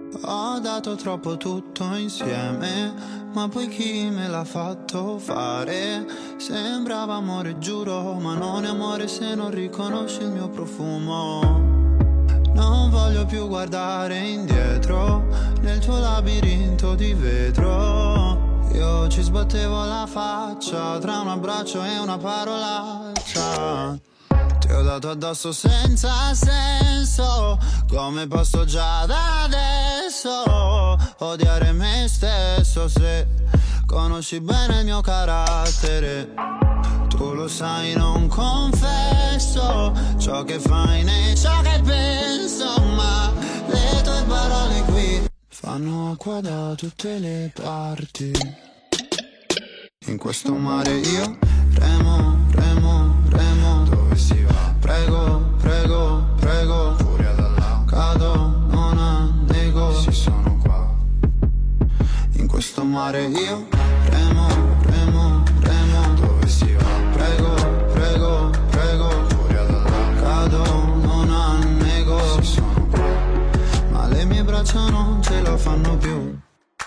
Ho dato troppo tutto insieme, ma poi chi me l'ha fatto fare? Sembrava amore, giuro, ma non è amore se non riconosci il mio profumo. Non voglio più guardare indietro nel tuo labirinto di vetro. Io ci sbattevo la faccia tra un abbraccio e una parolaccia. Ti ho dato addosso senza senso, come posso già da adesso odiare me stesso se conosci bene il mio carattere. Tu lo sai, non confesso ciò che fai né ciò che penso, ma le tue parole qui fanno acqua da tutte le parti. In questo mare io remo, remo, remo. Dove si va? Prego, prego, prego. Furia dall'acqua. Cado, non annego. Se sono qua. In questo mare io remo, remo, remo. Dove si va? Prego, prego, prego. Furia dall'acqua. Cado, non annego. Se sono qua. Ma le mie braccia non ce la fanno più.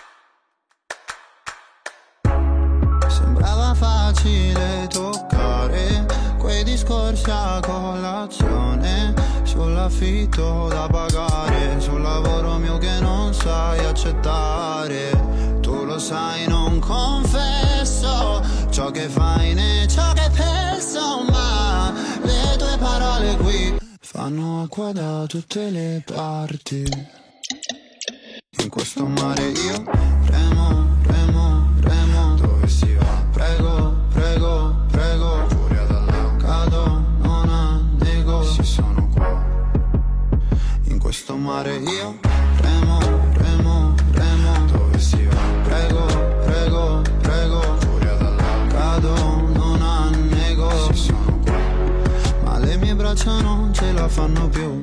Sembrava facile toccare quei discorsi a colazione, sull'affitto da pagare, sul lavoro mio che non sai accettare. Tu lo sai, non confesso ciò che fai né ciò che penso, ma le tue parole qui fanno acqua da tutte le parti. In questo mare io remo, remo, remo. Dove si va? Prego, prego, prego. Furia dall'acqua. Cado, non annego. Se sono qua. In questo mare io remo, remo, remo. Dove si va? Prego, prego, prego. Furia dall'acqua. Cado, non annego. Se sono qua. Ma le mie braccia non ce la fanno più.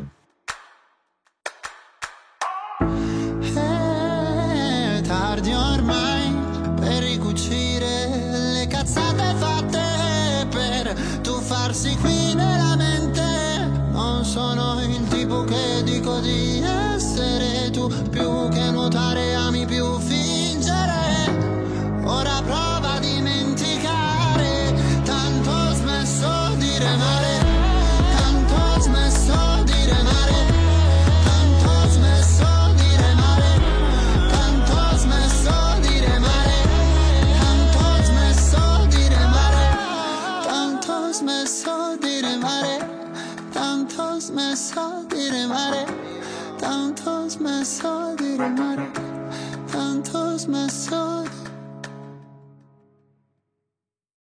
Tardi ormai per ricucire le cazzate fatte per tuffarsi qui nella mente. Non sono il tipo che dico di essere, tu più che nuotare ami più fingere. Ora prova a dimenticare, tanto ho smesso di remare. Tanto ho smesso di remare. Tanto ho smesso di remare. Tanto ho smesso di remare. Tanto ho smesso di remare. Tanto ho smesso di remare. Tanto ho smesso di remare. Tanto ho smesso di remare. Tanto ho smesso